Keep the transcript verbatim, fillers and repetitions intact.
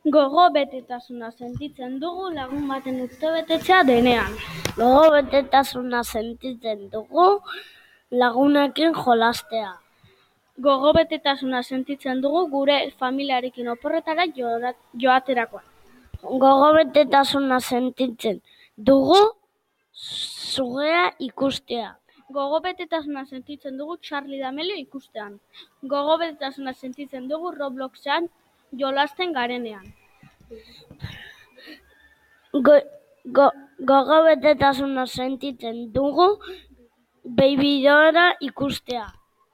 Gogo betetasuna sentitzen dugu lagun baten urtebetetzea denean. Gogo betetasuna sentitzen dugu lagunekin jolastea. Gogo betetasuna sentitzen dugu gure familiarekin oporretara joaterakoan. Gogo betetasuna sentitzen dugu sugea ikustea. Gogo betetasuna sentitzen dugu Charlie D'Amelio ikustean. Gogo betetasuna sentitzen dugu Robloxean jolasten garenean. Go, go, gogo betetasuna sentitzen dugu Baby Dora ikustea.